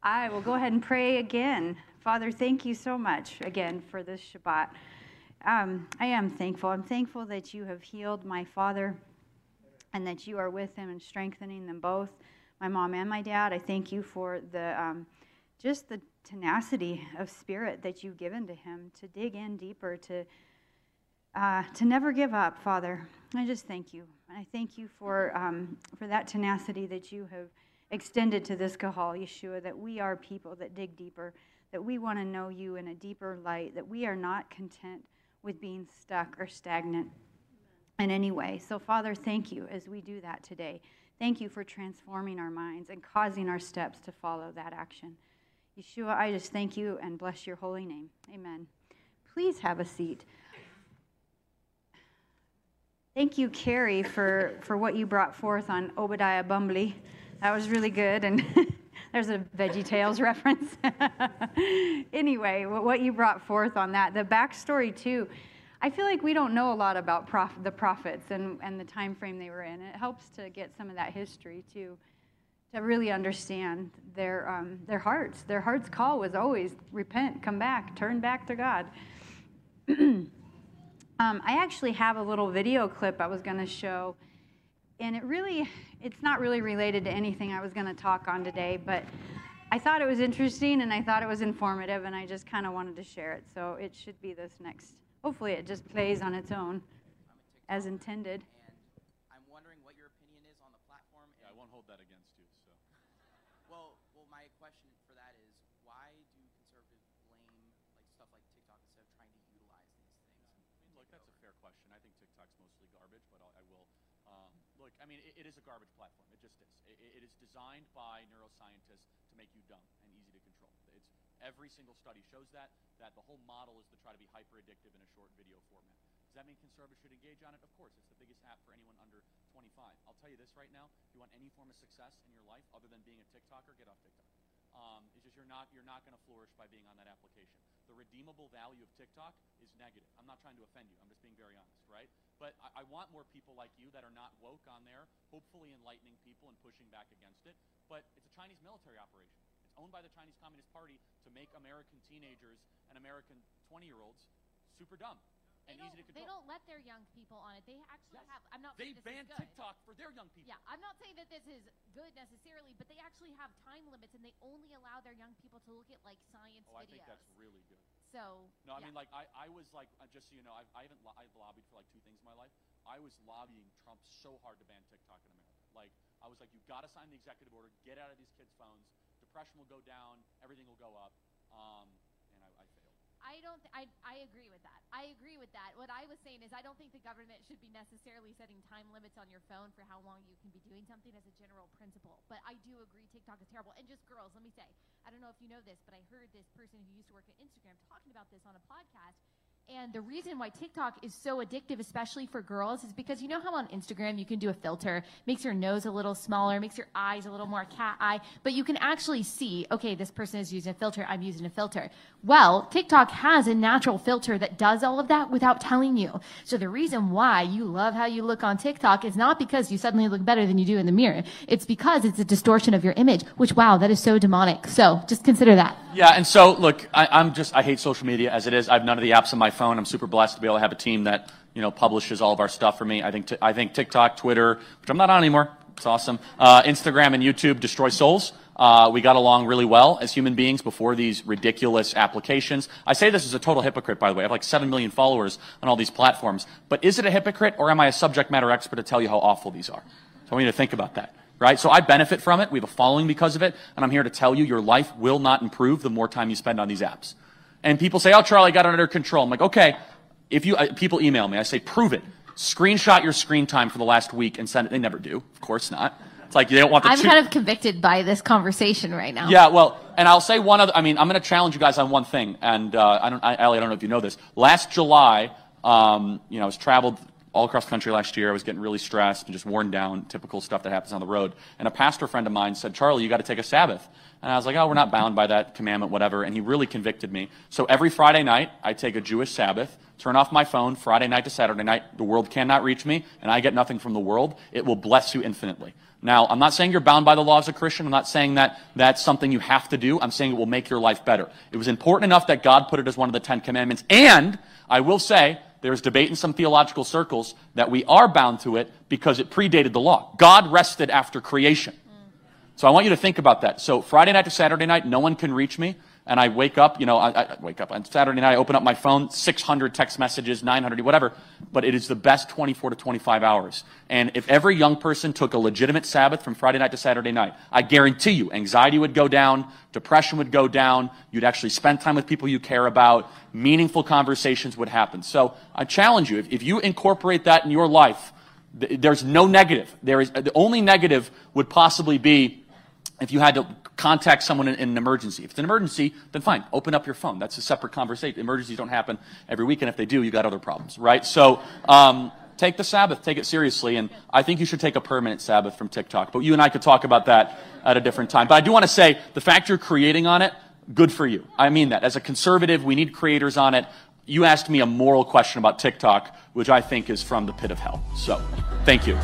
I will go ahead and pray again. Father, thank you so much again for this Shabbat. I am thankful. I'm thankful that you have healed my father and that you are with him and strengthening them both, my mom and my dad. I thank you for the just the tenacity of spirit that you've given to him to dig in deeper, to never give up, Father. I just thank you. I thank you for that tenacity that you have extended to this Kahal, Yeshua, that we are people that dig deeper, that we want to know you in a deeper light, that we are not content with being stuck or stagnant in any way. So, Father, thank you as we do that today. Thank you for transforming our minds and causing our steps to follow that action. Yeshua, I just thank you and bless your holy name. Amen. Please have a seat. Thank you, Carrie, for what you brought forth on Obadiah Bumbly. That was really good, and there's a VeggieTales reference. Anyway, what you brought forth on that, the backstory too, I feel like we don't know a lot about the prophets and the time frame they were in. It helps to get some of that history too, to really understand their hearts. Their heart's call was always repent, come back, turn back to God. I actually have a little video clip I was going to show, and it's not really related to anything I was going to talk on today, but I thought it was interesting and I thought it was informative, and I just kind of wanted to share it. So it should be this next. Hopefully it just plays on its own as intended. And I'm wondering what your opinion is on the platform. Yeah, I won't hold that against you. So. Well, my question for that is, why do conservatives blame stuff like TikTok instead of trying to utilize these things? I mean, look, that's a fair question. I think TikTok's mostly garbage, but I will. Look, I mean, it is a garbage platform. It just is. It is designed by neuroscientists to make you dumb and easy to control. Every single study shows that the whole model is to try to be hyper addictive in a short video format. Does that mean conservatives should engage on it? Of course. It's the biggest app for anyone under 25. I'll tell you this right now. If you want any form of success in your life other than being a TikToker, get off TikTok. It's just you're not going to flourish by being on that application. The redeemable value of TikTok is negative. I'm not trying to offend you. I'm just being very honest, right? But I want more people like you that are not woke on there, hopefully enlightening people and pushing back against it. But it's a Chinese military operation. It's owned by the Chinese Communist Party to make American teenagers and American 20-year-olds super dumb and easy to control. They don't let their young people on it. They actually have. I'm not They saying this banned is good. TikTok for their young people. Yeah, I'm not saying that this is good necessarily, but they actually have time limits, and they only allow their young people to look at science videos. I think that's really good. So no, I mean, I was just so you know, I've lobbied for 2 things in my life. I was lobbying Trump so hard to ban TikTok in America. I was like, you've got to sign the executive order, get out of these kids' phones. Depression will go down, everything will go up, and I failed. I agree with that. I agree with that. What I was saying is I don't think the government should be necessarily setting time limits on your phone for how long you can be doing something as a general principle. But I do agree TikTok is terrible. And just girls, let me say, I don't know if you know this, but I heard this person who used to work at Instagram talking about this on a podcast. And the reason why TikTok is so addictive, especially for girls, is because you know how on Instagram you can do a filter, makes your nose a little smaller, makes your eyes a little more cat eye, but you can actually see, okay, this person is using a filter, I'm using a filter. Well, TikTok has a natural filter that does all of that without telling you. So the reason why you love how you look on TikTok is not because you suddenly look better than you do in the mirror. It's because it's a distortion of your image, which, wow, that is so demonic. So just consider that. Yeah, and so, look, I hate social media as it is. I have none of the apps on my phone. I'm super blessed to be able to have a team that, publishes all of our stuff for me. I think TikTok, Twitter, which I'm not on anymore. It's awesome. Instagram and YouTube destroy souls. We got along really well as human beings before these ridiculous applications. I say this as a total hypocrite, by the way. I have 7 million followers on all these platforms. But is it a hypocrite, or am I a subject matter expert to tell you how awful these are? So I want you to think about that. Right? So I benefit from it. We have a following because of it. And I'm here to tell you your life will not improve the more time you spend on these apps. And people say, oh, Charlie, I got it under control. I'm like, okay. People email me. I say, prove it. Screenshot your screen time for the last week and send it. They never do. Of course not. It's like they don't want the I'm kind of convicted by this conversation right now. Yeah, well, and I'll say one other. I'm going to challenge you guys on one thing. And Allie, I don't know if you know this. Last July, I was traveled all across the country last year. I was getting really stressed and just worn down, typical stuff that happens on the road. And a pastor friend of mine said, Charlie, you got to take a Sabbath. And I was like, oh, we're not bound by that commandment, whatever. And he really convicted me. So every Friday night, I take a Jewish Sabbath, turn off my phone, Friday night to Saturday night. The world cannot reach me, and I get nothing from the world. It will bless you infinitely. Now, I'm not saying you're bound by the law as a Christian. I'm not saying that that's something you have to do. I'm saying it will make your life better. It was important enough that God put it as one of the 10 commandments. And I will say, there's debate in some theological circles that we are bound to it because it predated the law. God rested after creation. So I want you to think about that. So Friday night to Saturday night, no one can reach me. And I wake up, I wake up on Saturday night, I open up my phone, 600 text messages, 900, whatever. But it is the best 24 to 25 hours. And if every young person took a legitimate Sabbath from Friday night to Saturday night, I guarantee you, anxiety would go down, depression would go down, you'd actually spend time with people you care about, meaningful conversations would happen. So I challenge you, if you incorporate that in your life, there's no negative. The only negative would possibly be if you had to contact someone in an emergency. If it's an emergency, then fine, open up your phone. That's a separate conversation. Emergencies don't happen every week, and if they do, you got other problems, right? So take the Sabbath, take it seriously, and I think you should take a permanent Sabbath from TikTok. But you and I could talk about that at a different time. But I do want to say, the fact you're creating on it, good for you. I mean that. As a conservative, we need creators on it. You asked me a moral question about TikTok, which I think is from the pit of hell. So, thank you.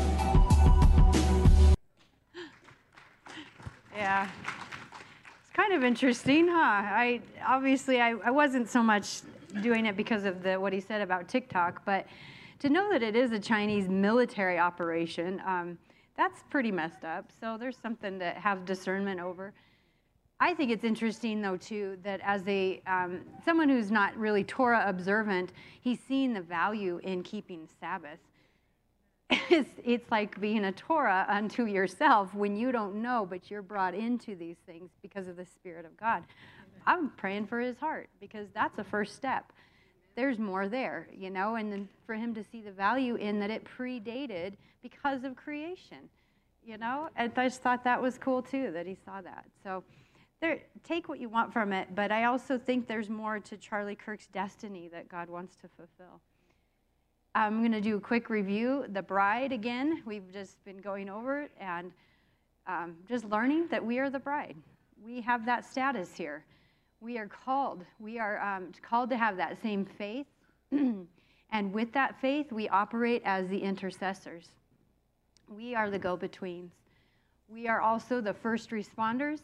Yeah. It's kind of interesting, huh? I wasn't so much doing it because of what he said about TikTok, but to know that it is a Chinese military operation, that's pretty messed up. So there's something to have discernment over. I think it's interesting, though, too, that as someone who's not really Torah observant, he's seeing the value in keeping Sabbath. It's like being a Torah unto yourself when you don't know, but you're brought into these things because of the Spirit of God. I'm praying for his heart because that's a first step. There's more there, and then for him to see the value in that it predated because of creation, and I just thought that was cool, too, that he saw that. So take what you want from it, but I also think there's more to Charlie Kirk's destiny that God wants to fulfill. I'm going to do a quick review. The bride, again, we've just been going over it and just learning that we are the bride. We have that status here. We are called. We are called to have that same faith. And with that faith, we operate as the intercessors. We are the go-betweens. We are also the first responders.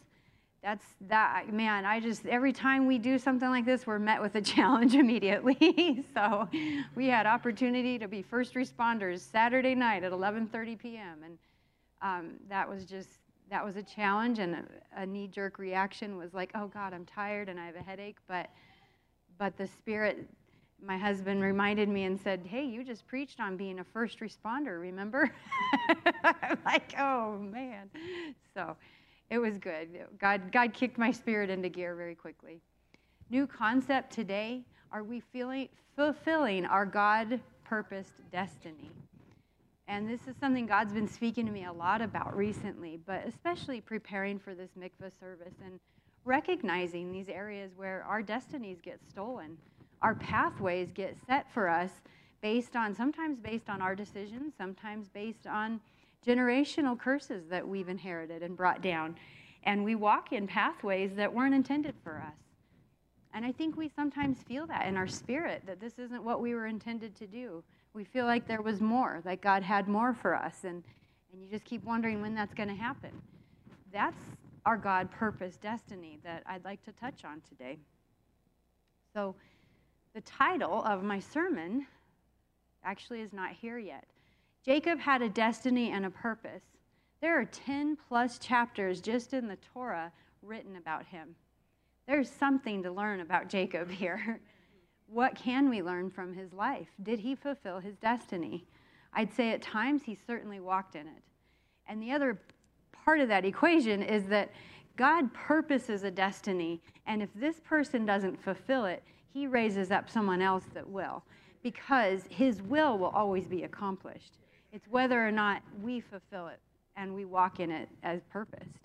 Every time we do something like this, we're met with a challenge immediately. So we had opportunity to be first responders Saturday night at 11:30 p.m. And that was a challenge, and a knee-jerk reaction was like, oh God, I'm tired and I have a headache. But the Spirit, my husband reminded me and said, hey, you just preached on being a first responder, remember? I'm like, oh man. So it was good. God kicked my spirit into gear very quickly. New concept today, are we fulfilling our God-purposed destiny? And this is something God's been speaking to me a lot about recently, but especially preparing for this mikvah service and recognizing these areas where our destinies get stolen. Our pathways get set for us sometimes based on our decisions, sometimes based on generational curses that we've inherited and brought down. And we walk in pathways that weren't intended for us. And I think we sometimes feel that in our spirit, that this isn't what we were intended to do. We feel like there was more, like God had more for us. And you just keep wondering when that's going to happen. That's our God-purpose destiny that I'd like to touch on today. So the title of my sermon actually is not here yet. Jacob had a destiny and a purpose. There are 10 plus chapters just in the Torah written about him. There's something to learn about Jacob here. What can we learn from his life? Did he fulfill his destiny? I'd say at times he certainly walked in it. And the other part of that equation is that God purposes a destiny, and if this person doesn't fulfill it, he raises up someone else that will, because his will always be accomplished. It's whether or not we fulfill it and we walk in it as purposed.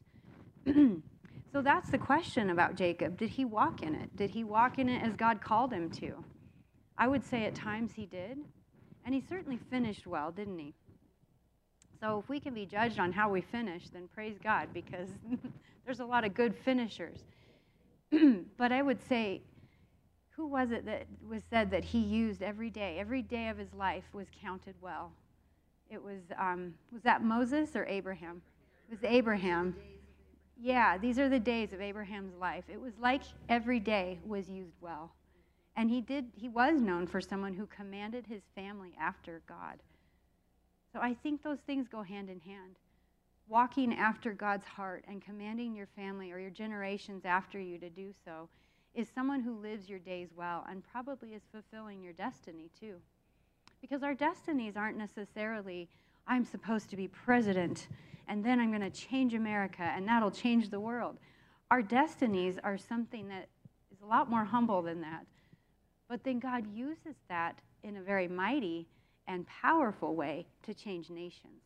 So that's the question about Jacob. Did he walk in it? Did he walk in it as God called him to? I would say at times he did. And he certainly finished well, didn't he? So if we can be judged on how we finish, then praise God, because there's a lot of good finishers. But I would say, who was it that was said that he used every day of his life was counted well? It was that Moses or Abraham? It was Abraham. Yeah, these are the days of Abraham's life. It was like every day was used well. And he was known for someone who commanded his family after God. So I think those things go hand in hand. Walking after God's heart and commanding your family or your generations after you to do so is someone who lives your days well and probably is fulfilling your destiny too. Because our destinies aren't necessarily, I'm supposed to be president and then I'm going to change America and that'll change the world. Our destinies are something that is a lot more humble than that. But then God uses that in a very mighty and powerful way to change nations.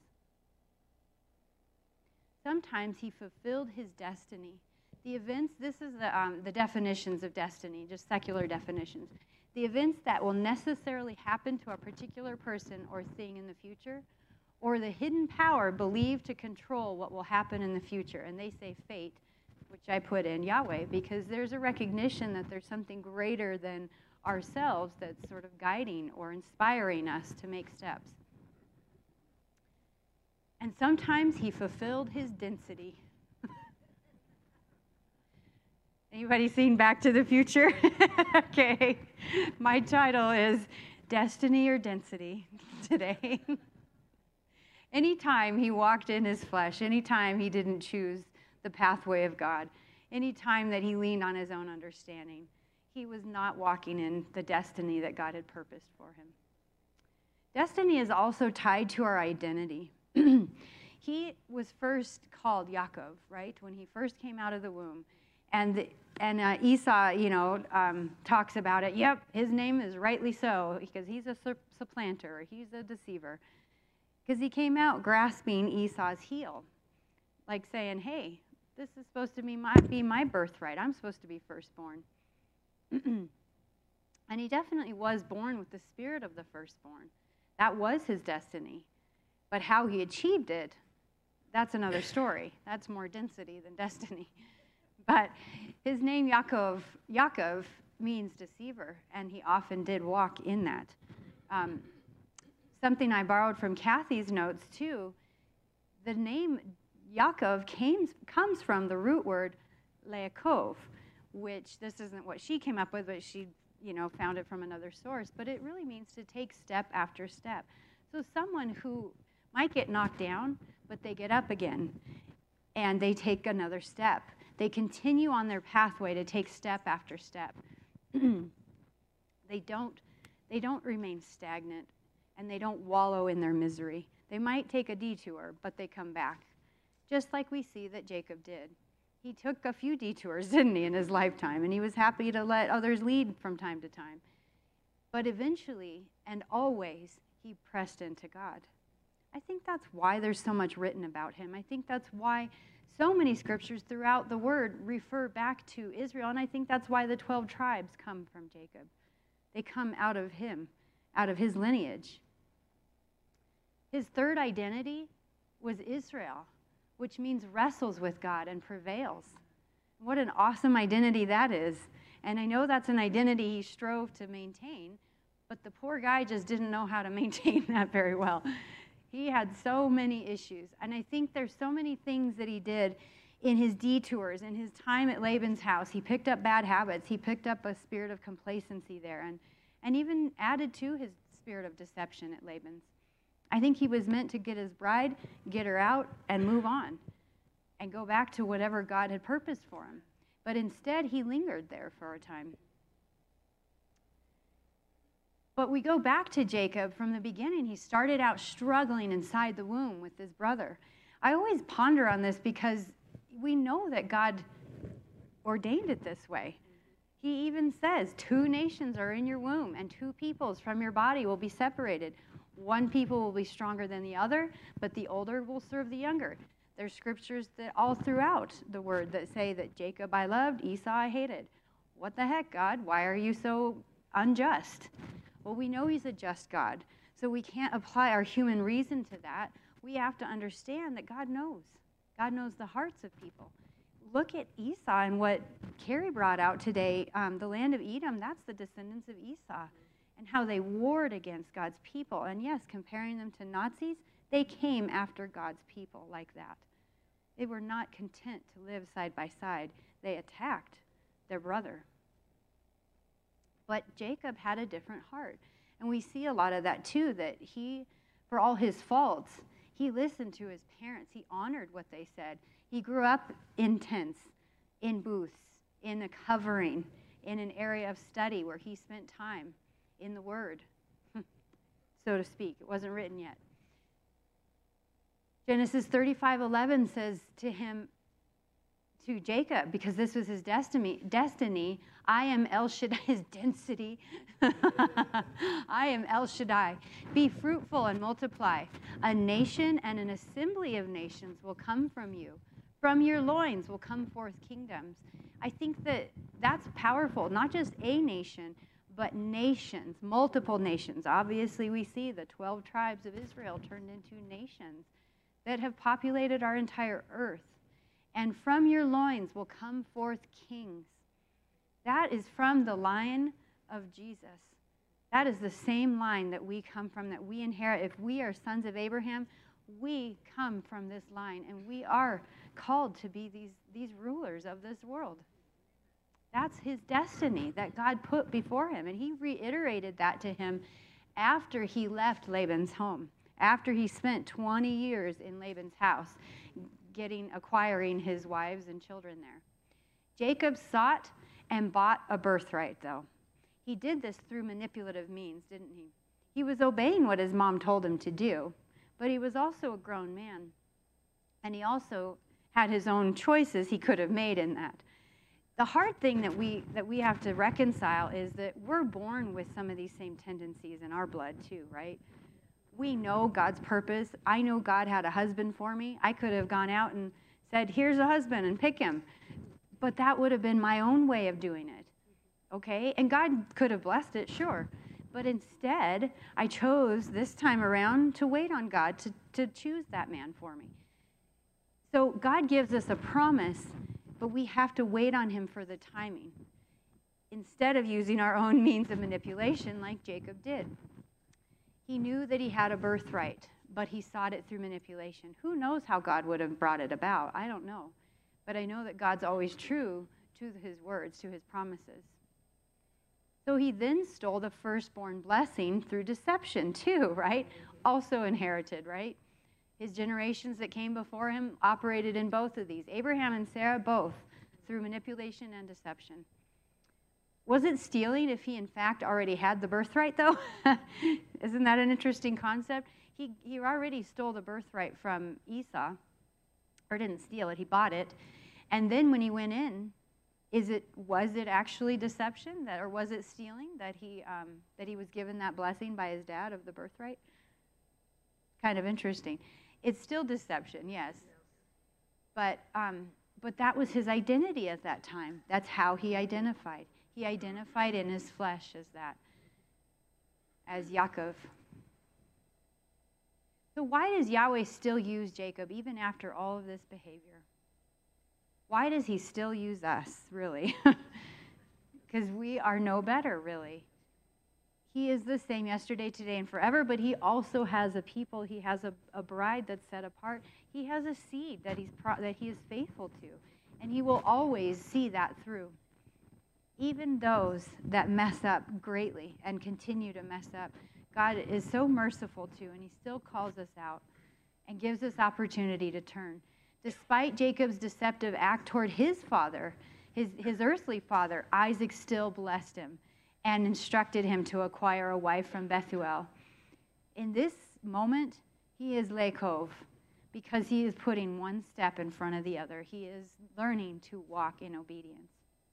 Sometimes he fulfilled his destiny. The events, this is the definitions of destiny, just secular definitions. The events that will necessarily happen to a particular person or thing in the future, or the hidden power believed to control what will happen in the future. And they say fate, which I put in Yahweh, because there's a recognition that there's something greater than ourselves that's sort of guiding or inspiring us to make steps. And sometimes he fulfilled his density. Anybody seen Back to the Future? Okay. My title is Destiny or Density today. Anytime he walked in his flesh, anytime he didn't choose the pathway of God, anytime that he leaned on his own understanding, he was not walking in the destiny that God had purposed for him. Destiny is also tied to our identity. He was first called Yaakov, right, when he first came out of the womb. And Esau, talks about it. Yep, his name is rightly so, because he's a supplanter, he's a deceiver. Because he came out grasping Esau's heel, like saying, hey, this is supposed to be my birthright. I'm supposed to be firstborn. And he definitely was born with the spirit of the firstborn. That was his destiny. But how he achieved it, that's another story. That's more density than destiny. But his name, Yaakov, means deceiver, and he often did walk in that. Something I borrowed from Kathy's notes, too, the name Yaakov comes from the root word Yaakov, which this isn't what she came up with, but she, found it from another source. But it really means to take step after step. So someone who might get knocked down, but they get up again, and they take another step. They continue on their pathway to take step after step. They don't remain stagnant, and they don't wallow in their misery. They might take a detour, but they come back, just like we see that Jacob did. He took a few detours, didn't he, in his lifetime, and he was happy to let others lead from time to time. But eventually, and always, he pressed into God. I think that's why there's so much written about him. I think that's why so many scriptures throughout the Word refer back to Israel, and I think that's why the 12 tribes come from Jacob. They come out of him, out of his lineage. His third identity was Israel, which means wrestles with God and prevails. What an awesome identity that is. And I know that's an identity he strove to maintain, but the poor guy just didn't know how to maintain that very well. He had so many issues. And I think there's so many things that he did in his detours, in his time at Laban's house. He picked up bad habits. He picked up a spirit of complacency there and even added to his spirit of deception at Laban's. I think he was meant to get his bride, get her out, and move on and go back to whatever God had purposed for him. But instead, he lingered there for a time. But we go back to Jacob from the beginning. He started out struggling inside the womb with his brother. I always ponder on this because we know that God ordained it this way. He even says, 2 nations are in your womb, and 2 peoples from your body will be separated. 1 people will be stronger than the other, but the older will serve the younger. There's scriptures that all throughout the word that say that Jacob I loved, Esau I hated. What the heck, God? Why are you so unjust? Well, we know he's a just God, so we can't apply our human reason to that. We have to understand that God knows. God knows the hearts of people. Look at Esau and what Carrie brought out today. The land of Edom, that's the descendants of Esau, and how they warred against God's people. And yes, comparing them to Nazis, They came after God's people like that. They were not content to live side by side. They attacked their brother. But Jacob had a different heart. And we see a lot of that too, that he, for all his faults, he listened to his parents. He honored what they said. He grew up in tents, in booths, in a covering, in an area of study where he spent time in the Word, so to speak. It wasn't written yet. Genesis 35:11 says to Jacob, because this was his destiny, I am El Shaddai, his density. I am El Shaddai. Be fruitful and multiply. A nation and an assembly of nations will come from you. From your loins will come forth kingdoms. I think that's powerful. Not just a nation, but nations, multiple nations. Obviously, we see the 12 tribes of Israel turned into nations that have populated our entire earth. And from your loins will come forth kings. That is from the line of Jesus. That is the same line that we come from, that we inherit. If we are sons of Abraham, we come from this line, and we are called to be these rulers of this world. That's his destiny that God put before him, and he reiterated that to him after he left Laban's home, after he spent 20 years in Laban's house, acquiring his wives and children there. Jacob sought and bought a birthright, though. He did this through manipulative means, didn't he? He was obeying what his mom told him to do, but he was also a grown man, and he also had his own choices he could have made in that. The hard thing that we have to reconcile is that we're born with some of these same tendencies in our blood too, right? We know God's purpose. I know God had a husband for me. I could have gone out and said, here's a husband, and pick him. But that would have been my own way of doing it, okay? And God could have blessed it, sure. But instead, I chose this time around to wait on God to choose that man for me. So God gives us a promise, but we have to wait on him for the timing, instead of using our own means of manipulation like Jacob did. He knew that he had a birthright, but he sought it through manipulation. Who knows how God would have brought it about? I don't know. But I know that God's always true to his words, to his promises. So he then stole the firstborn blessing through deception too, right? Also inherited, right? His generations that came before him operated in both of these. Abraham and Sarah, both, through manipulation and deception. Was it stealing if he, in fact, already had the birthright, though? Isn't that an interesting concept? He already stole the birthright from Esau, or didn't steal it, he bought it. And then when he went in, was it actually deception, or was it stealing that he was given that blessing by his dad of the birthright? Kind of interesting. It's still deception, yes. But that was his identity at that time. That's how he identified. He identified in his flesh as Yaakov. So why does Yahweh still use Jacob even after all of this behavior? Why does he still use us, really? Because we are no better, really. He is the same yesterday, today, and forever, but he also has a people. He has a bride that's set apart. He has a seed that he is faithful to, and he will always see that through. Even those that mess up greatly and continue to mess up, God is so merciful to, and he still calls us out and gives us opportunity to turn. Despite Jacob's deceptive act toward his father, his earthly father, Isaac still blessed him and instructed him to acquire a wife from Bethuel. In this moment, he is Lekov, because he is putting one step in front of the other. He is learning to walk in obedience.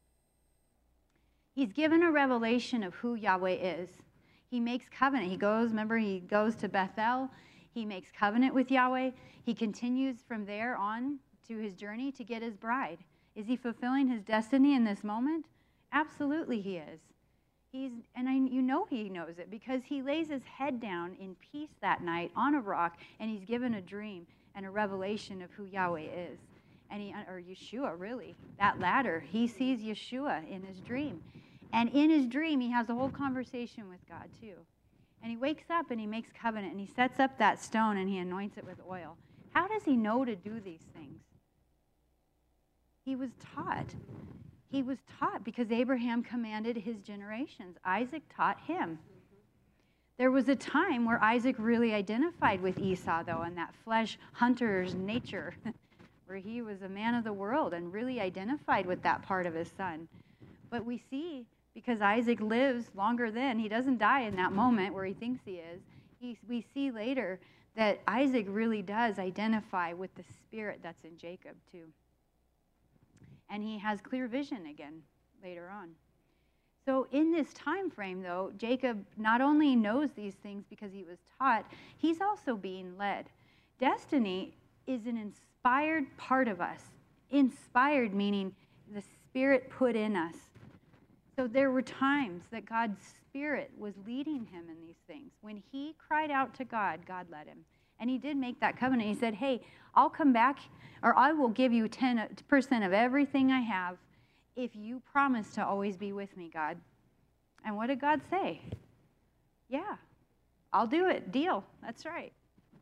He's given a revelation of who Yahweh is. He makes covenant. He goes to Bethel. He makes covenant with Yahweh. He continues from there on to his journey to get his bride. Is he fulfilling his destiny in this moment? Absolutely he is. You know he knows it, because he lays his head down in peace that night on a rock, and he's given a dream and a revelation of who Yahweh is. Or Yeshua, really. That ladder, he sees Yeshua in his dream. And in his dream, he has a whole conversation with God, too. And he wakes up and he makes covenant and he sets up that stone and he anoints it with oil. How does he know to do these things? He was taught. He was taught because Abraham commanded his generations. Isaac taught him. There was a time where Isaac really identified with Esau, though, and that flesh hunter's nature, where he was a man of the world and really identified with that part of his son. But we see, because Isaac lives longer then, he doesn't die in that moment where he thinks he is. We see later that Isaac really does identify with the spirit that's in Jacob, too. And he has clear vision again later on. So in this time frame, though, Jacob not only knows these things because he was taught, he's also being led. Destiny is an inspired part of us. Inspired meaning the Spirit put in us. So there were times that God's Spirit was leading him in these things. When he cried out to God, God led him. And he did make that covenant. He said, hey, I'll come back, or I will give you 10% of everything I have if you promise to always be with me, God. And what did God say? Yeah, I'll do it. Deal. That's right.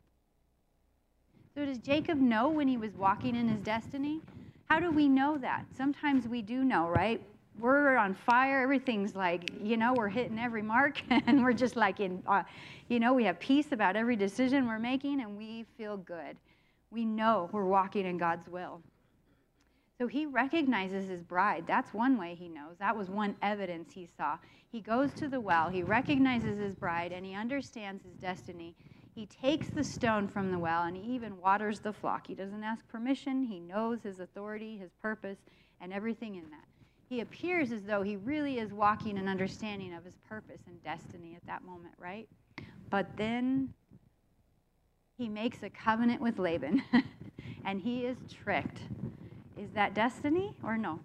So does Jacob know when he was walking in his destiny? How do we know that? Sometimes we do know, right? We're on fire. Everything's like, we're hitting every mark. And we're just like we have peace about every decision we're making, and we feel good. We know we're walking in God's will. So he recognizes his bride. That's one way he knows. That was one evidence he saw. He goes to the well. He recognizes his bride, and he understands his destiny. He takes the stone from the well, and he even waters the flock. He doesn't ask permission. He knows his authority, his purpose, and everything in that. He appears as though he really is walking in understanding of his purpose and destiny at that moment, right? But then he makes a covenant with Laban, and he is tricked. Is that destiny or no?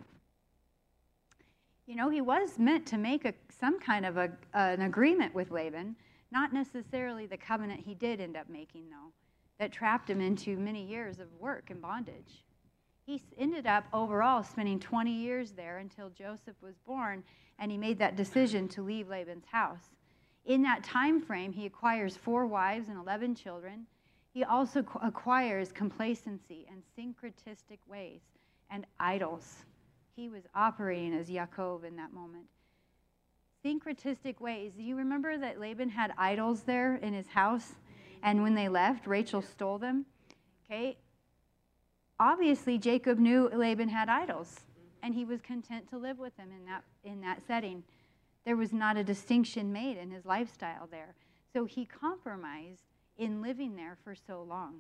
He was meant to make some kind of an agreement with Laban, not necessarily the covenant he did end up making, though, that trapped him into many years of work and bondage. He ended up overall spending 20 years there until Joseph was born, and he made that decision to leave Laban's house. In that time frame, he acquires 4 wives and 11 children. He also acquires complacency and syncretistic ways and idols. He was operating as Yaakov in that moment. Syncretistic ways. Do you remember that Laban had idols there in his house? And when they left, Rachel stole them? Okay. Obviously, Jacob knew Laban had idols, and he was content to live with them in that setting. There was not a distinction made in his lifestyle there. So he compromised in living there for so long.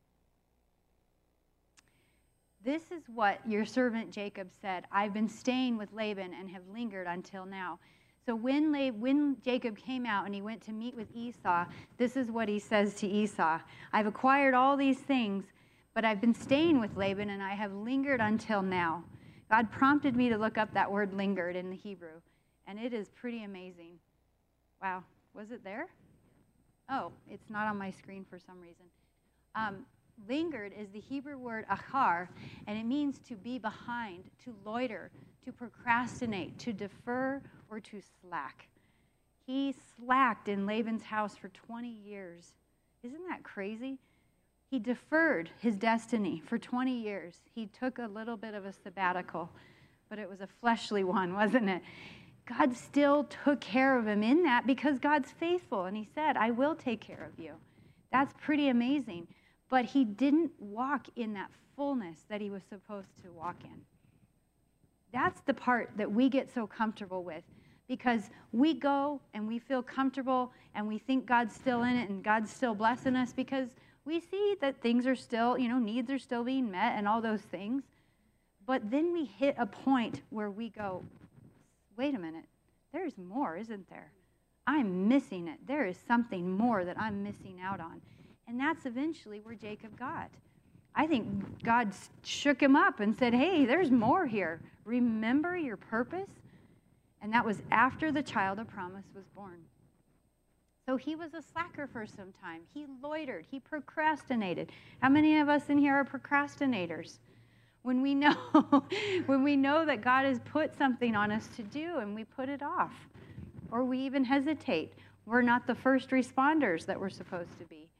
This is what your servant Jacob said. I've been staying with Laban and have lingered until now. So when Jacob came out and he went to meet with Esau, this is what he says to Esau. I've acquired all these things, but I've been staying with Laban and I have lingered until now. God prompted me to look up that word lingered in the Hebrew, and it is pretty amazing. Wow, was it there? Oh, it's not on my screen for some reason. Lingered is the Hebrew word achar, and it means to be behind, to loiter, to procrastinate, to defer, or to slack. He slacked in Laban's house for 20 years. Isn't that crazy? He deferred his destiny for 20 years. He took a little bit of a sabbatical, but it was a fleshly one, wasn't it? God still took care of him in that because God's faithful, and he said, I will take care of you. That's pretty amazing. But he didn't walk in that fullness that he was supposed to walk in. That's the part that we get so comfortable with, because we go and we feel comfortable and we think God's still in it and God's still blessing us because we see that things are still, needs are still being met and all those things. But then we hit a point where we go, wait a minute, there's more, isn't there? I'm missing it. There is something more that I'm missing out on. And that's eventually where Jacob got. I think God shook him up and said, hey, there's more here. Remember your purpose? And that was after the child of promise was born. So he was a slacker for some time. He loitered. He procrastinated. How many of us in here are procrastinators? When we know, that God has put something on us to do and we put it off, or we even hesitate, We're not the first responders that we're supposed to be.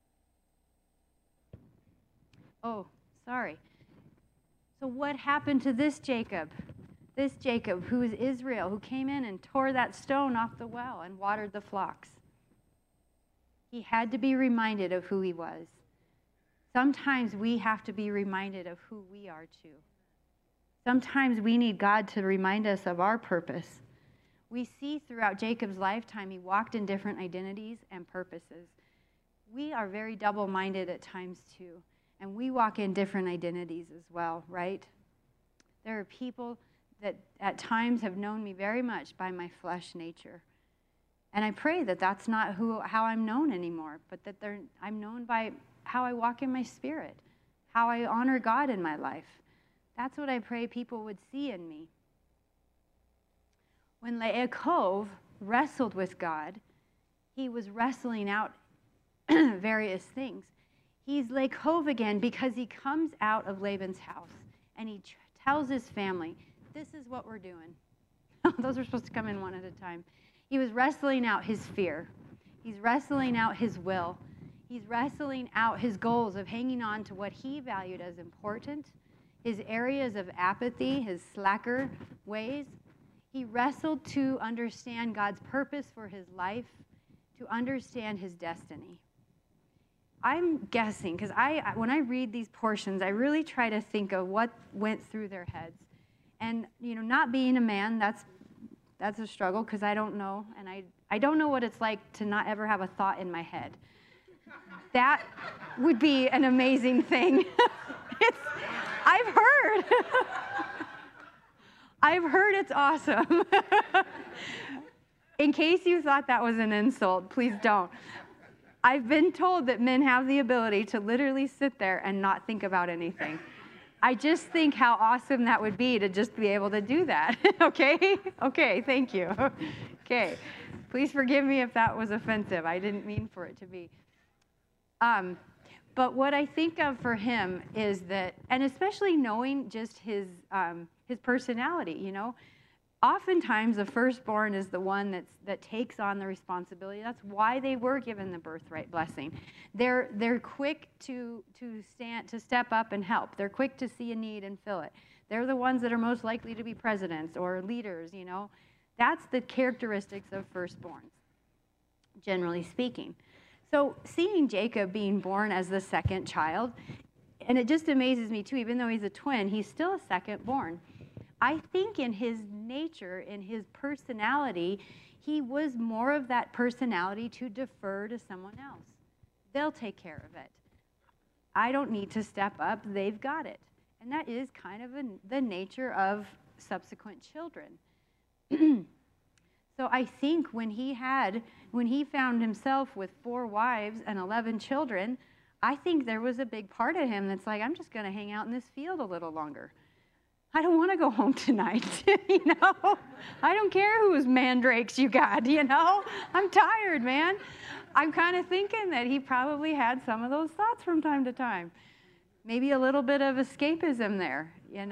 Oh, sorry. So what happened to this Jacob? This Jacob, who is Israel, who came in and tore that stone off the well and watered the flocks. He had to be reminded of who he was. Sometimes we have to be reminded of who we are too. Sometimes we need God to remind us of our purpose. We see throughout Jacob's lifetime, he walked in different identities and purposes. We are very double-minded at times too, and we walk in different identities as well, right? There are people that at times have known me very much by my flesh nature. And I pray that that's not how I'm known anymore, but that I'm known by how I walk in my spirit, how I honor God in my life. That's what I pray people would see in me. When Yaakov wrestled with God, he was wrestling out various things. He's Yaakov again because he comes out of Laban's house and he tells his family, this is what we're doing. Those are supposed to come in one at a time. He was wrestling out his fear. He's wrestling out his will. He's wrestling out his goals of hanging on to what he valued as important, his areas of apathy, his slacker ways. He wrestled to understand God's purpose for his life, to understand his destiny. I'm guessing, because when I read these portions, I really try to think of what went through their heads. And, not being a man, that's a struggle, because I don't know, and I don't know what it's like to not ever have a thought in my head. That would be an amazing thing. I've heard it's awesome. In case you thought that was an insult, please don't. I've been told that men have the ability to literally sit there and not think about anything. I just think how awesome that would be to just be able to do that. Okay? Okay, thank you. Okay. Please forgive me if that was offensive. I didn't mean for it to be. But what I think of for him is that, and especially knowing just his personality, oftentimes the firstborn is the one that takes on the responsibility. That's why they were given the birthright blessing. They're quick to step up and help. They're quick to see a need and fill it. They're the ones that are most likely to be presidents or leaders. That's the characteristics of firstborns, generally speaking. So seeing Jacob being born as the second child, and it just amazes me too, even though he's a twin, he's still a second born. I think in his nature, in his personality, he was more of that personality to defer to someone else. They'll take care of it. I don't need to step up. They've got it. And that is kind of the nature of subsequent children. So I think when he found himself with 4 wives and 11 children, I think there was a big part of him that's like, I'm just going to hang out in this field a little longer. I don't want to go home tonight, I don't care whose mandrakes you got, I'm tired, man. I'm kind of thinking that he probably had some of those thoughts from time to time. Maybe a little bit of escapism there,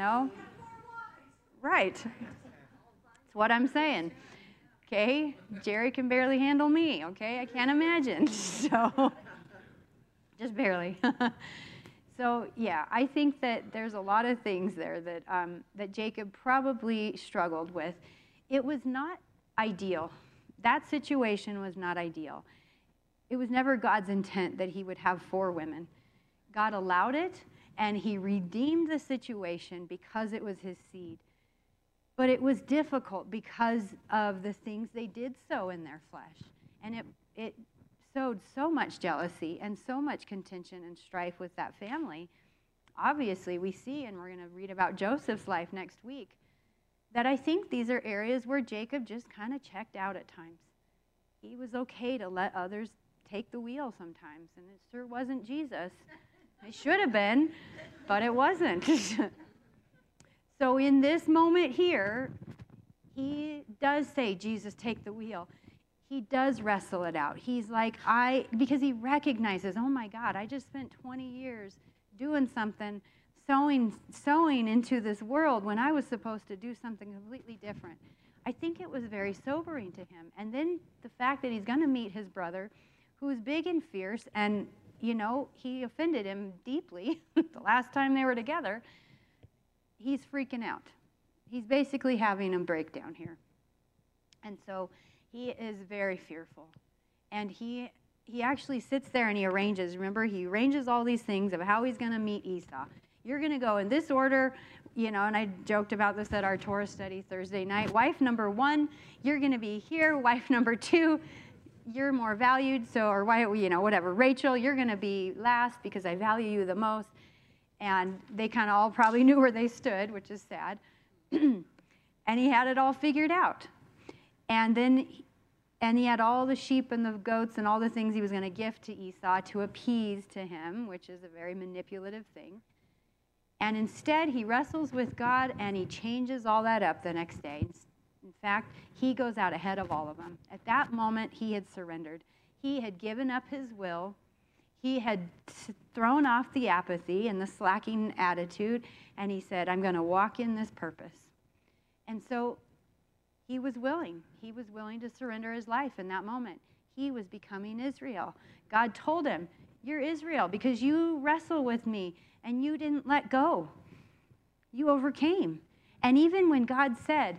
Right. That's what I'm saying. Okay? Jerry can barely handle me, okay? I can't imagine. So, just barely. So, yeah, I think that there's a lot of things there that Jacob probably struggled with. It was not ideal. That situation was not ideal. It was never God's intent that he would have 4 women. God allowed it, and he redeemed the situation because it was his seed. But it was difficult because of the things they did sow in their flesh. And it sowed so much jealousy and so much contention and strife with that family. Obviously, we see, and we're going to read about Joseph's life next week, that I think these are areas where Jacob just kind of checked out at times. He was okay to let others take the wheel sometimes, and it sure wasn't Jesus. It should have been, but it wasn't. So in this moment here, he does say, Jesus, take the wheel. He does wrestle it out. He's like, because he recognizes, oh my God, I just spent 20 years doing something sowing into this world when I was supposed to do something completely different. I think it was very sobering to him. And then the fact that he's going to meet his brother, who is big and fierce, and, he offended him deeply the last time they were together. He's freaking out. He's basically having a breakdown here. And so he is very fearful. And he actually sits there and he arranges. Remember, he arranges all these things of how he's going to meet Esau. You're going to go in this order, and I joked about this at our Torah study Thursday night. Wife number 1, you're going to be here. Wife number 2, you're more valued. So, or whatever. Rachel, you're going to be last because I value you the most. And they kind of all probably knew where they stood, which is sad. And he had it all figured out. And he had all the sheep and the goats and all the things he was going to gift to Esau to appease to him, which is a very manipulative thing. And instead, he wrestles with God, and he changes all that up the next day. In fact, he goes out ahead of all of them. At that moment, he had surrendered. He had given up his will. He had thrown off the apathy and the slacking attitude, and he said, I'm going to walk in this purpose. And so he was willing. He was willing to surrender his life in that moment. He was becoming Israel. God told him, you're Israel because you wrestle with me and you didn't let go. You overcame. And even when God said,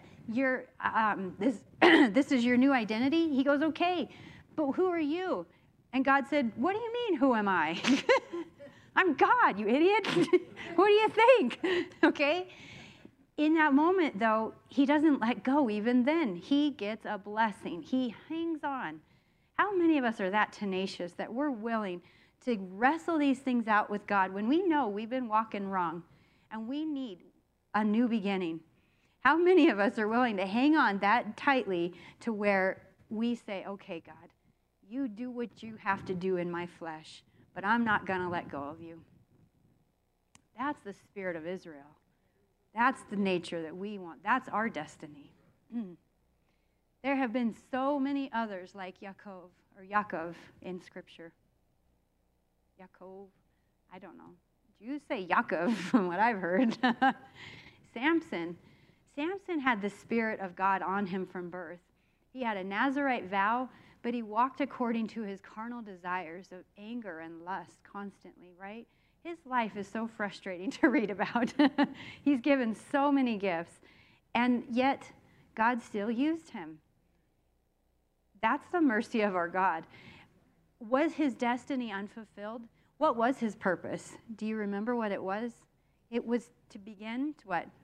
this is your new identity, he goes, okay, but who are you? And God said, what do you mean, who am I? I'm God, you idiot. What do you think? Okay? In that moment, though, he doesn't let go even then. He gets a blessing. He hangs on. How many of us are that tenacious that we're willing to wrestle these things out with God when we know we've been walking wrong and we need a new beginning? How many of us are willing to hang on that tightly to where we say, okay, God, you do what you have to do in my flesh, but I'm not going to let go of you. That's the spirit of Israel. That's the nature that we want. That's our destiny. There have been so many others like Yaakov in Scripture. Yaakov, I don't know. Jews say Yaakov from what I've heard. Samson had the Spirit of God on him from birth. He had a Nazirite vow, but he walked according to his carnal desires of anger and lust constantly, right? His life is so frustrating to read about. He's given so many gifts, and yet God still used him. That's the mercy of our God. Was his destiny unfulfilled? What was his purpose? Do you remember what it was? It was to begin to what?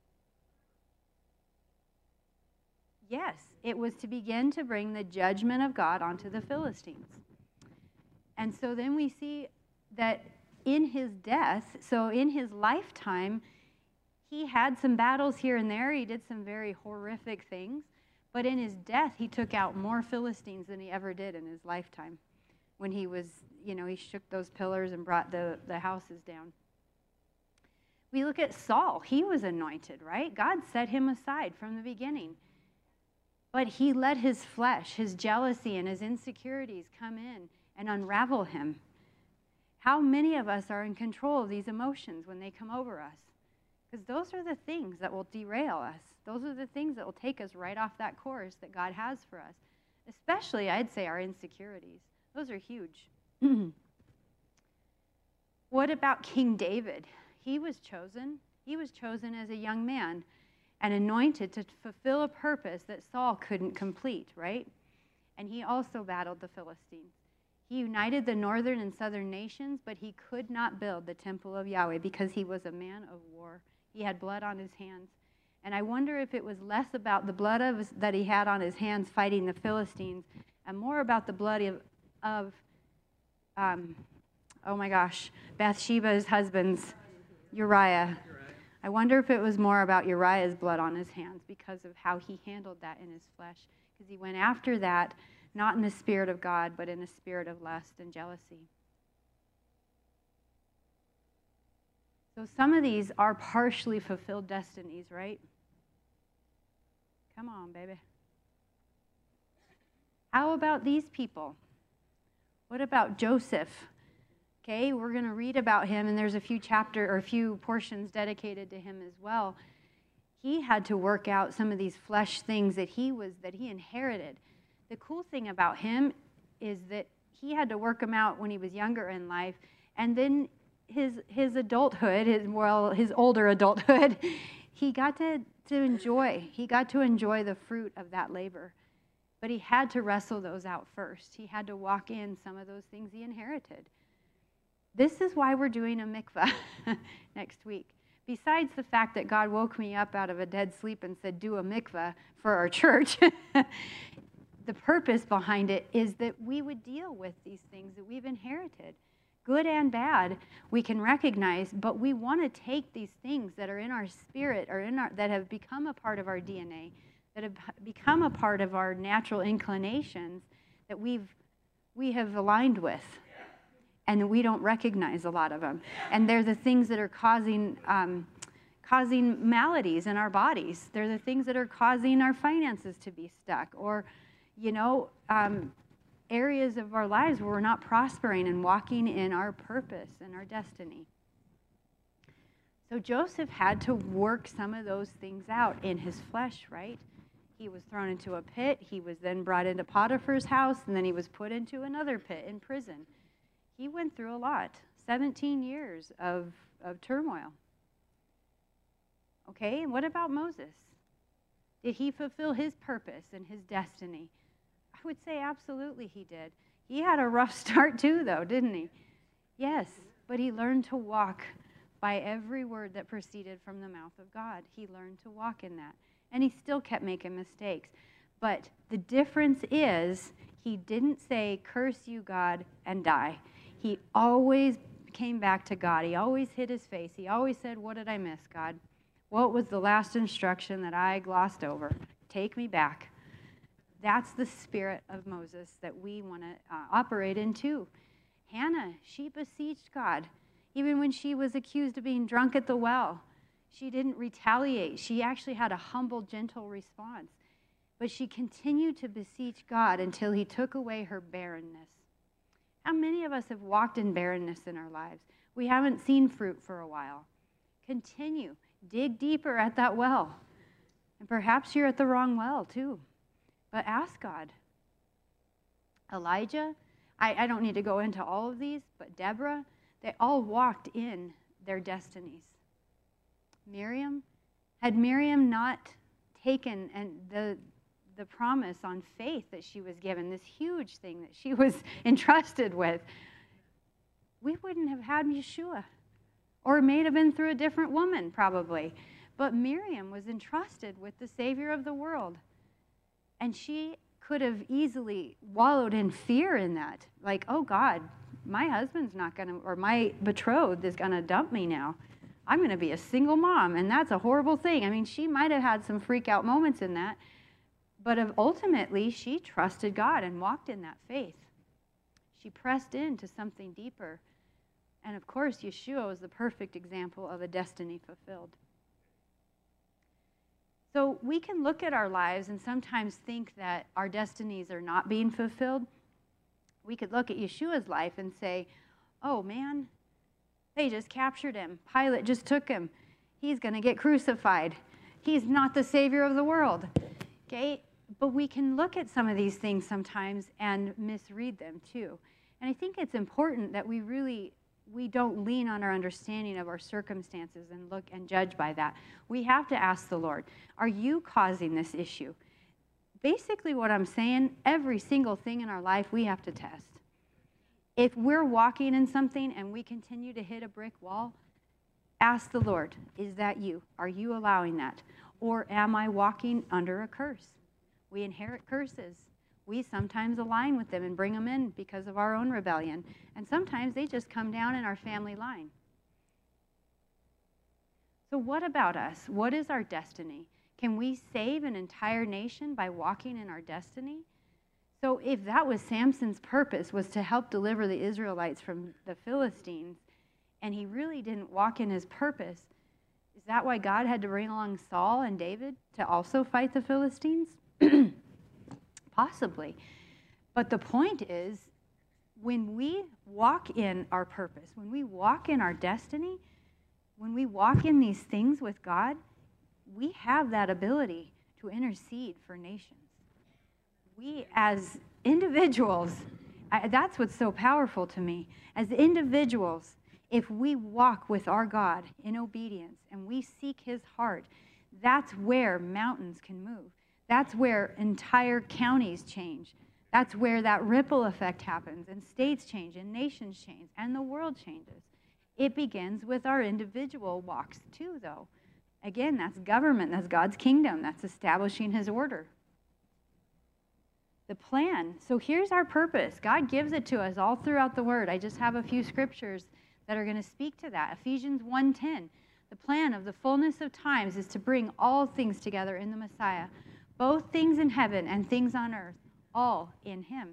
Yes, it was to begin to bring the judgment of God onto the Philistines. And so then we see that in his death, so in his lifetime, he had some battles here and there. He did some very horrific things. But in his death, he took out more Philistines than he ever did in his lifetime. When he was, he shook those pillars and brought the houses down. We look at Saul. He was anointed, right? God set him aside from the beginning. But he let his flesh, his jealousy, and his insecurities come in and unravel him. How many of us are in control of these emotions when they come over us? Because those are the things that will derail us. Those are the things that will take us right off that course that God has for us. Especially, I'd say, our insecurities. Those are huge. What about King David? He was chosen. He was chosen as a young man and anointed to fulfill a purpose that Saul couldn't complete, right? And he also battled the Philistines. He united the northern and southern nations, but he could not build the temple of Yahweh because he was a man of war. He had blood on his hands. And I wonder if it was less about the blood that he had on his hands fighting the Philistines and more about the blood of Bathsheba's husband's Uriah. I wonder if it was more about Uriah's blood on his hands because of how he handled that in his flesh. Because he went after that, not in the spirit of God, but in a spirit of lust and jealousy. So some of these are partially fulfilled destinies, right? Come on, baby. How about these people? What about Joseph? Okay, we're going to read about him, and there's a few portions dedicated to him as well. He had to work out some of these flesh things that he inherited. The cool thing about him is that he had to work them out when he was younger in life, and then his adulthood, his older adulthood, he got to enjoy. He got to enjoy the fruit of that labor. But he had to wrestle those out first. He had to walk in some of those things he inherited. This is why we're doing a mikvah next week. Besides the fact that God woke me up out of a dead sleep and said, do a mikvah for our church, the purpose behind it is that we would deal with these things that we've inherited. Good and bad, we can recognize, but we want to take these things that are in our spirit or that have become a part of our DNA, that have become a part of our natural inclinations that we have aligned with, and we don't recognize a lot of them. And they're the things that are causing maladies in our bodies. They're the things that are causing our finances to be stuck, or, areas of our lives where we're not prospering and walking in our purpose and our destiny. So Joseph had to work some of those things out in his flesh, right? He was thrown into a pit. He was then brought into Potiphar's house, and then he was put into another pit in prison. He went through a lot, 17 years of turmoil. Okay, and what about Moses? Did he fulfill his purpose and his destiny? I would say absolutely he did. He had a rough start too, though, didn't he? Yes, but he learned to walk by every word that proceeded from the mouth of God. He learned to walk in that. And he still kept making mistakes. But the difference is he didn't say, curse you, God, and die. He always came back to God. He always hid his face. He always said, what did I miss, God? What was the last instruction that I glossed over? Take me back. That's the spirit of Moses that we want to operate in too. Hannah, she beseeched God. Even when she was accused of being drunk at the well, she didn't retaliate. She actually had a humble, gentle response. But she continued to beseech God until he took away her barrenness. How many of us have walked in barrenness in our lives? We haven't seen fruit for a while. Continue. Dig deeper at that well. And perhaps you're at the wrong well too. But ask God. Elijah, I don't need to go into all of these, but Deborah, they all walked in their destinies. Miriam, had Miriam not taken the promise on faith that she was given, this huge thing that she was entrusted with, we wouldn't have had Yeshua. Or it may have been through a different woman, probably. But Miriam was entrusted with the Savior of the world. And she could have easily wallowed in fear in that. Like, oh God, my husband's not going to, or my betrothed is going to dump me now. I'm going to be a single mom, and that's a horrible thing. I mean, she might have had some freak out moments in that, but ultimately, she trusted God and walked in that faith. She pressed into something deeper. And of course, Yeshua was the perfect example of a destiny fulfilled. So we can look at our lives and sometimes think that our destinies are not being fulfilled. We could look at Yeshua's life and say, oh man, they just captured him. Pilate just took him. He's going to get crucified. He's not the Savior of the world. Okay? But we can look at some of these things sometimes and misread them too. And I think it's important that we don't lean on our understanding of our circumstances and look and judge by that. We have to ask the Lord, are you causing this issue? Basically what I'm saying, every single thing in our life we have to test. If we're walking in something and we continue to hit a brick wall, ask the Lord, is that you? Are you allowing that? Or am I walking under a curse? We inherit curses. We sometimes align with them and bring them in because of our own rebellion. And sometimes they just come down in our family line. So what about us? What is our destiny? Can we save an entire nation by walking in our destiny? So if that was Samson's purpose, was to help deliver the Israelites from the Philistines, and he really didn't walk in his purpose, is that why God had to bring along Saul and David to also fight the Philistines? Possibly. But the point is, when we walk in our purpose, when we walk in our destiny, when we walk in these things with God, we have that ability to intercede for nations. We as individuals, that's what's so powerful to me. As individuals, if we walk with our God in obedience and we seek his heart, that's where mountains can move. That's where entire counties change. That's where that ripple effect happens, and states change, and nations change, and the world changes. It begins with our individual walks too, though. Again, that's government, that's God's kingdom, that's establishing his order. The plan. So here's our purpose. God gives it to us all throughout the Word. I just have a few scriptures that are going to speak to that. Ephesians 1:10. The plan of the fullness of times is to bring all things together in the Messiah, both things in heaven and things on earth, all in him.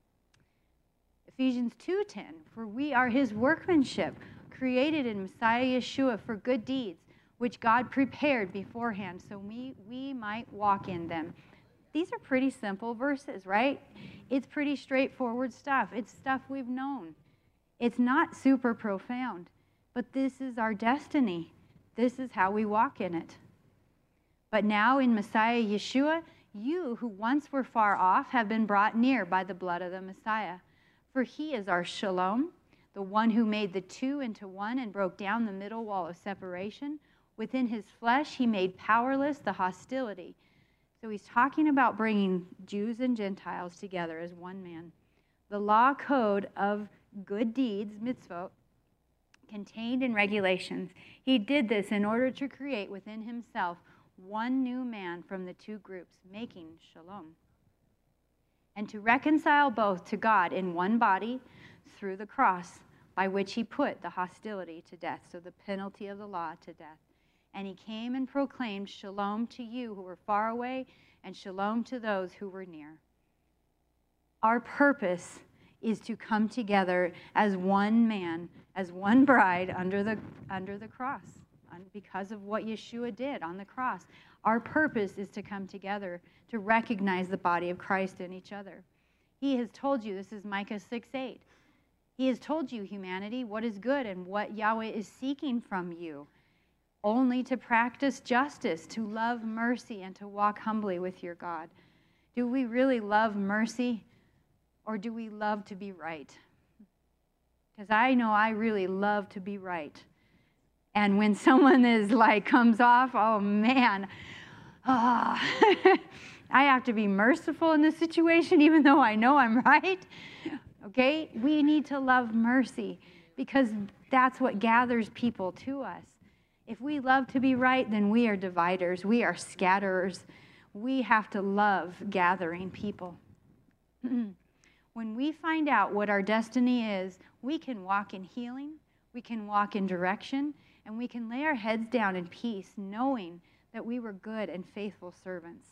Ephesians 2:10. For we are his workmanship, created in Messiah Yeshua for good deeds, which God prepared beforehand so we might walk in them. These are pretty simple verses, right? It's pretty straightforward stuff. It's stuff we've known. It's not super profound, but this is our destiny. This is how we walk in it. But now in Messiah Yeshua, you who once were far off have been brought near by the blood of the Messiah. For he is our shalom, the one who made the two into one and broke down the middle wall of separation. Within his flesh, he made powerless the hostility. So he's talking about bringing Jews and Gentiles together as one man. The law code of good deeds, mitzvot, contained in regulations. He did this in order to create within himself one new man from the two groups, making shalom, and to reconcile both to God in one body through the cross, by which he put the hostility to death, so the penalty of the law to death. And he came and proclaimed shalom to you who were far away and shalom to those who were near. Our purpose is to come together as one man, as one bride under the cross, because of what Yeshua did on the cross. Our purpose is to come together to recognize the body of Christ in each other. He has told you, this is Micah 6:8. He has told you, humanity, what is good and what Yahweh is seeking from you. Only to practice justice, to love mercy, and to walk humbly with your God. Do we really love mercy, or do we love to be right? Because I know I really love to be right. And when someone is comes off, oh man, I have to be merciful in this situation, even though I know I'm right. Okay? We need to love mercy because that's what gathers people to us. If we love to be right, then we are dividers. We are scatterers. We have to love gathering people. When we find out what our destiny is, we can walk in healing, we can walk in direction, and we can lay our heads down in peace, knowing that we were good and faithful servants.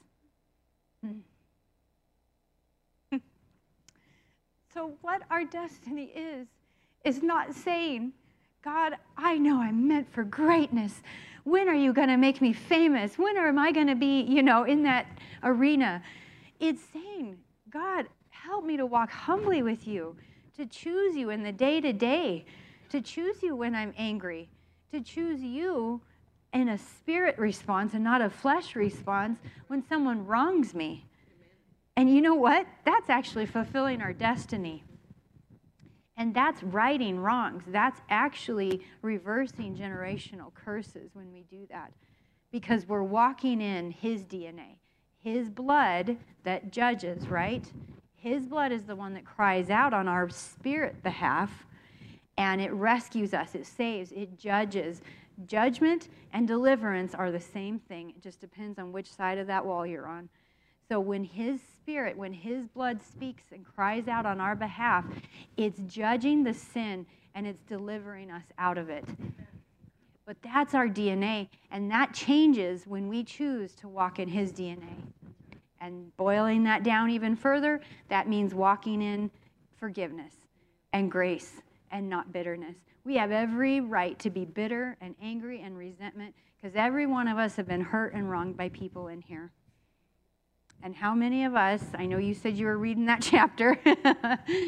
So what our destiny is not saying, God, I know I'm meant for greatness. When are you going to make me famous? When am I going to be, in that arena? It's saying, God, help me to walk humbly with you, to choose you in the day-to-day, to choose you when I'm angry, to choose you in a spirit response and not a flesh response when someone wrongs me. And you know what? That's actually fulfilling our destiny. And that's righting wrongs. That's actually reversing generational curses when we do that. Because we're walking in his DNA. His blood that judges, right? His blood is the one that cries out on our spirit behalf. And it rescues us. It saves. It judges. Judgment and deliverance are the same thing. It just depends on which side of that wall you're on. So when his spirit, when his blood speaks and cries out on our behalf, it's judging the sin and it's delivering us out of it. But that's our DNA, and that changes when we choose to walk in his DNA. And boiling that down even further, that means walking in forgiveness and grace and not bitterness. We have every right to be bitter and angry and resentment because every one of us have been hurt and wronged by people in here. And how many of us, I know you said you were reading that chapter,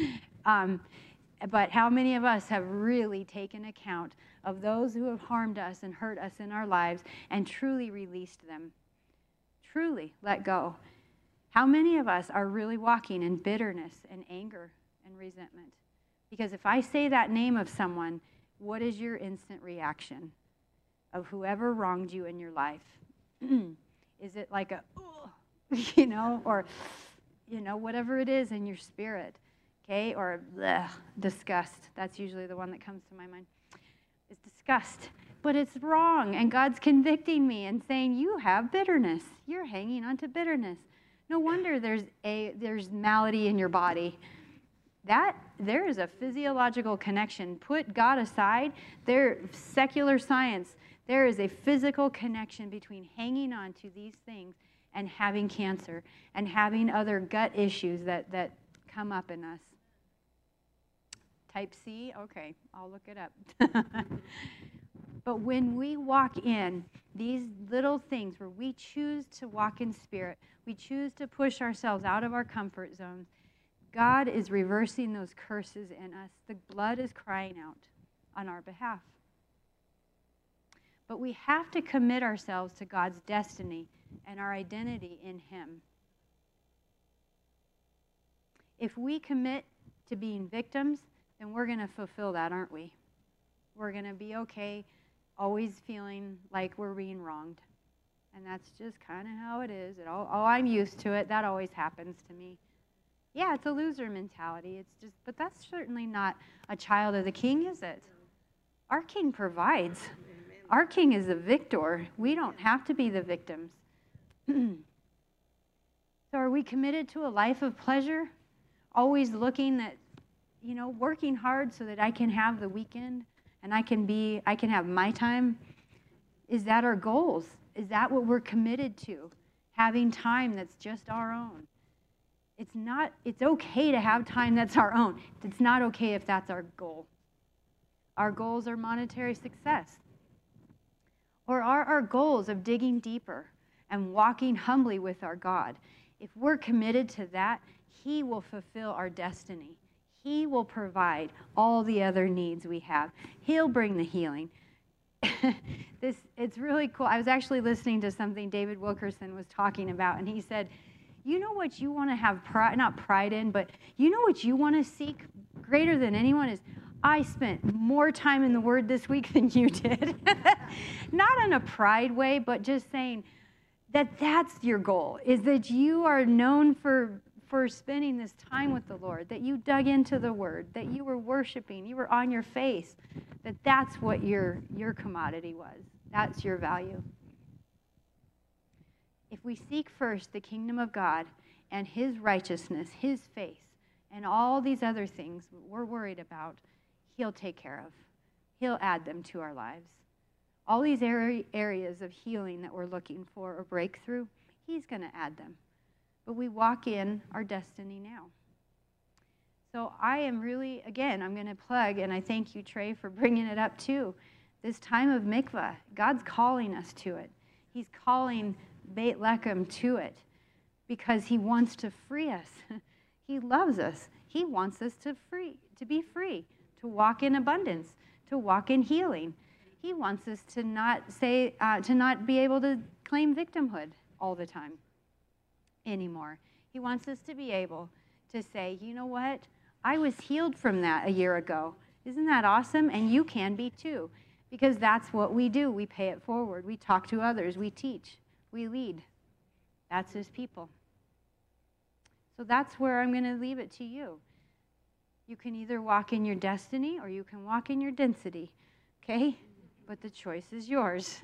But how many of us have really taken account of those who have harmed us and hurt us in our lives and truly released them? Truly let go. How many of us are really walking in bitterness and anger and resentment? Because if I say that name of someone, what is your instant reaction of whoever wronged you in your life? Is it like a, or, whatever it is in your spirit, okay? Or bleh, disgust. That's usually the one that comes to my mind. It's disgust. But it's wrong, and God's convicting me and saying, you have bitterness. You're hanging on to bitterness. No wonder there's malady in your body. There is a physiological connection. Put God aside. Secular science, there is a physical connection between hanging on to these things and having cancer and having other gut issues that come up in us. Type C? Okay, I'll look it up. But when we walk in these little things where we choose to walk in spirit, we choose to push ourselves out of our comfort zones, God is reversing those curses in us. The blood is crying out on our behalf. But we have to commit ourselves to God's destiny and our identity in Him. If we commit to being victims, then we're going to fulfill that, aren't we? We're going to be okay, always feeling like we're being wronged. And that's just kind of how it is. I'm used to it. That always happens to me. Yeah, it's a loser mentality. But that's certainly not a child of the King, is it? Our King provides. Our King is the victor. We don't have to be the victims. So are we committed to a life of pleasure? Always looking at, working hard so that I can have the weekend and I can have my time? Is that our goals? Is that what we're committed to? Having time that's just our own. It's okay to have time that's our own. It's not okay if that's our goal. Our goals are monetary success. Or are our goals of digging deeper and walking humbly with our God? If we're committed to that, He will fulfill our destiny. He will provide all the other needs we have. He'll bring the healing. It's really cool. I was actually listening to something David Wilkerson was talking about, and he said, you know what you want to have not pride in, but you know what you want to seek greater than anyone is, I spent more time in the Word this week than you did. Not in a pride way, but just saying that's your goal, is that you are known for spending this time with the Lord, that you dug into the Word, that you were worshiping, you were on your face, that's what your commodity was. That's your value. If we seek first the kingdom of God and His righteousness, His face, and all these other things we're worried about, He'll take care of. He'll add them to our lives. All these areas of healing that we're looking for or breakthrough, He's going to add them. But we walk in our destiny now. So I am really, again, I'm going to plug, and I thank you, Trey, for bringing it up too. This time of mikvah, God's calling us to it. He's calling Beit Lechem to it because He wants to free us. He loves us. He wants us to be free, to walk in abundance, to walk in healing. He wants us to not be able to claim victimhood all the time anymore. He wants us to be able to say, you know what? I was healed from that a year ago. Isn't that awesome? And you can be too, because that's what we do. We pay it forward. We talk to others. We teach. We lead. That's His people. So that's where I'm going to leave it to you. You can either walk in your destiny or you can walk in your density, okay? But the choice is yours.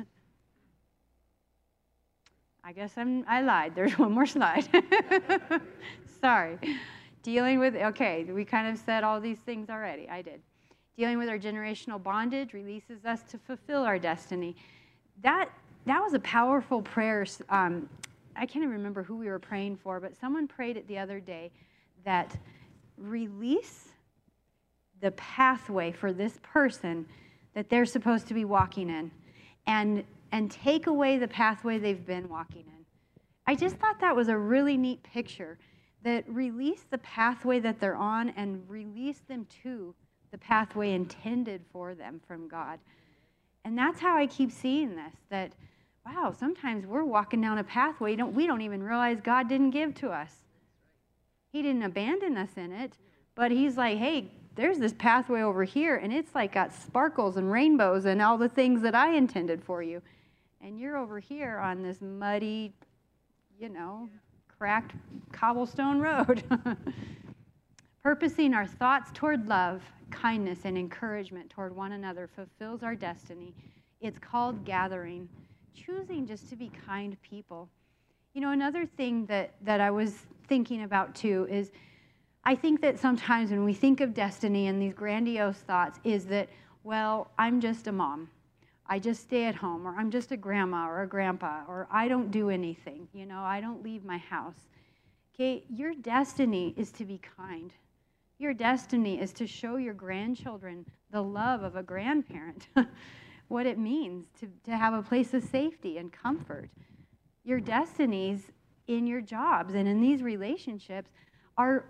I guess I lied. There's one more slide. Sorry. Okay, we kind of said all these things already. I did. Dealing with our generational bondage releases us to fulfill our destiny. That was a powerful prayer. I can't even remember who we were praying for, but someone prayed it the other day that release the pathway for this person that they're supposed to be walking in and take away the pathway they've been walking in. I just thought that was a really neat picture, that release the pathway that they're on and release them to the pathway intended for them from God. And that's how I keep seeing this, that, wow, sometimes we're walking down a pathway we don't even realize God didn't give to us. He didn't abandon us in it, but he's like, hey, there's this pathway over here, and it's like got sparkles and rainbows and all the things that I intended for you. And you're over here on this muddy, cracked cobblestone road. Purposing our thoughts toward love, kindness, and encouragement toward one another fulfills our destiny. It's called gathering, choosing just to be kind people. Another thing that I was thinking about too is I think that sometimes when we think of destiny and these grandiose thoughts is that, well, I'm just a mom. I just stay at home, or I'm just a grandma or a grandpa, or I don't do anything. I don't leave my house. Okay, your destiny is to be kind. Your destiny is to show your grandchildren the love of a grandparent, what it means to have a place of safety and comfort. Your destinies in your jobs and in these relationships are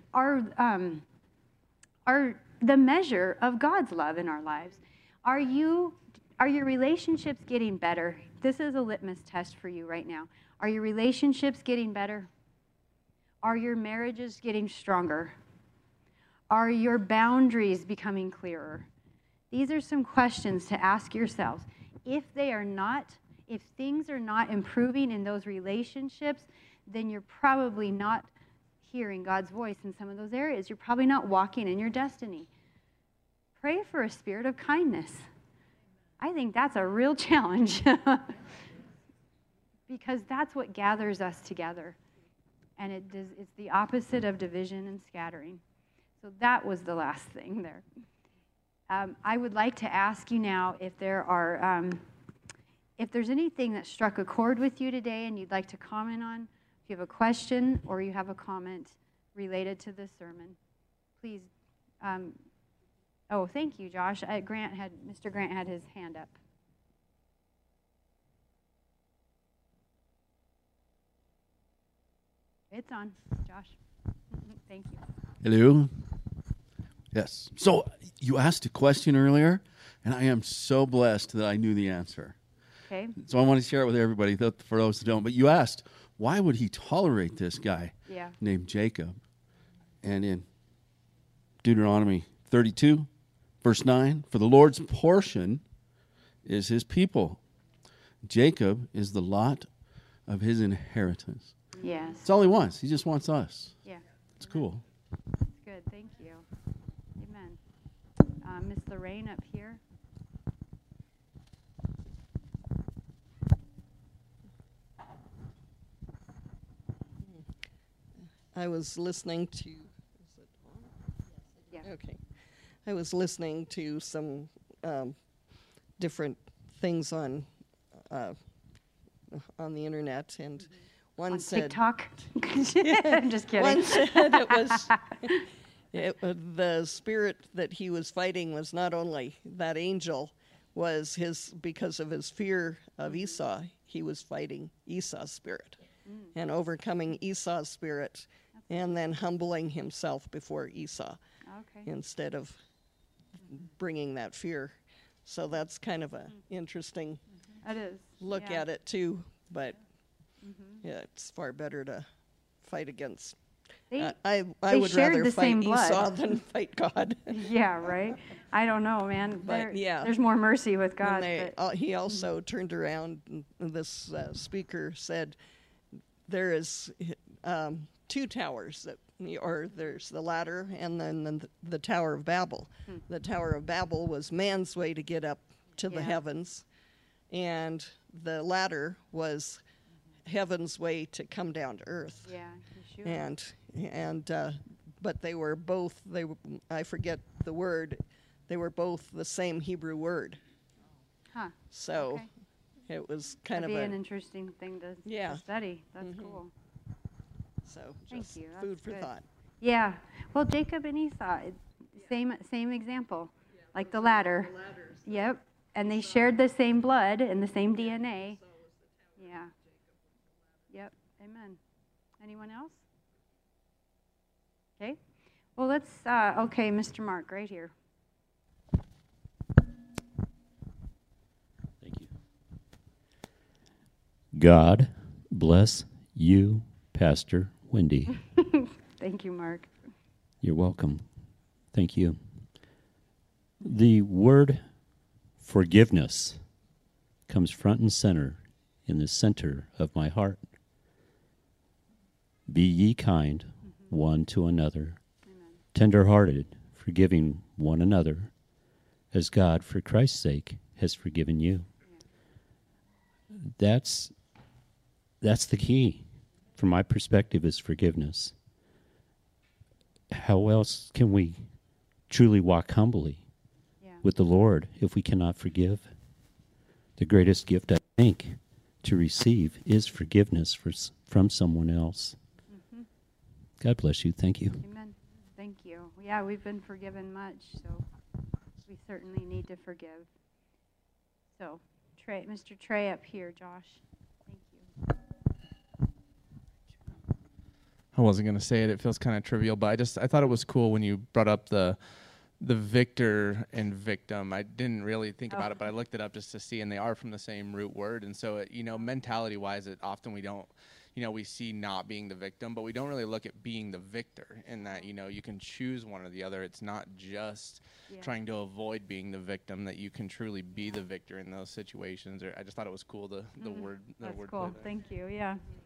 the measure of God's love in our lives. Are your relationships getting better? This is a litmus test for you right now. Are your relationships getting better? Are your marriages getting stronger? Are your boundaries becoming clearer? These are some questions to ask yourselves. If things are not improving in those relationships, then you're probably not hearing God's voice in some of those areas. You're probably not walking in your destiny. Pray for a spirit of kindness. I think that's a real challenge because that's what gathers us together. And it's the opposite of division and scattering. So that was the last thing there. I would like to ask you now if there's anything that struck a chord with you today and you'd like to comment on. If you have a question or you have a comment related to this sermon, please. Thank you, Josh. Mr. Grant had his hand up. It's on, Josh. Thank you. Hello. Yes. So you asked a question earlier, and I am so blessed that I knew the answer. Okay. So I want to share it with everybody, for those who don't. But you asked, why would he tolerate this guy named Jacob? And in Deuteronomy 32, verse 9, for the Lord's portion is his people. Jacob is the lot of his inheritance. Yes. That's all he wants. He just wants us. Yeah. It's cool. That's good. Thank you. Amen. Miss Lorraine up here. I was listening to. Is it on? Yeah. Okay. I was listening to some different things on the internet, and one On said TikTok. I'm just kidding. one said it was the spirit that he was fighting was not only that angel was because of his fear of Esau, he was fighting Esau's spirit and overcoming Esau's spirit and then humbling himself before Esau instead of bringing that fear. So that's kind of a interesting look at it too, but it's far better to fight against. I would rather fight Esau than fight God. Yeah, right. I don't know, man. But there's more mercy with God. He also turned around, and this speaker said, there is two towers, there's the ladder and then the Tower of Babel. The Tower of Babel was man's way to get up to the heavens, and the ladder was heaven's way to come down to earth. Yeah, sure. But they were both, I forget the word, they were both the same Hebrew word. Huh. So it was That'd be an interesting thing to study. That's cool. So Thank just you. food That's for good. thought. Yeah. Well, Jacob and Esau, same example, like the ladder. Yep. And they shared the same blood and the same DNA. Yeah. Yep. Amen. Anyone else? Okay. Well, let's, okay, Mr. Mark, right here. Thank you. God bless you, Pastor Wendy. Thank you, Mark. You're welcome. Thank you. The word forgiveness comes front and center in the center of my heart. Be ye kind one to another, tender-hearted, forgiving one another, as God, for Christ's sake, has forgiven you. That's the key, from my perspective, is forgiveness. How else can we truly walk humbly with the Lord if we cannot forgive? The greatest gift, I think, to receive is forgiveness from someone else. God bless you. Thank you. Amen. Thank you. Yeah, we've been forgiven much, so we certainly need to forgive. So, Mr. Trey up here, Josh. Thank you. I wasn't going to say it. It feels kind of trivial, but I thought it was cool when you brought up the victor and victim. I didn't really think about it, but I looked it up just to see, and they are from the same root word. And so, mentality-wise, often we don't, we see not being the victim, but we don't really look at being the victor in that, you can choose one or the other. It's not just trying to avoid being the victim, that you can truly be the victor in those situations. I just thought it was cool, the word. That's word cool. play there. Thank you. Yeah.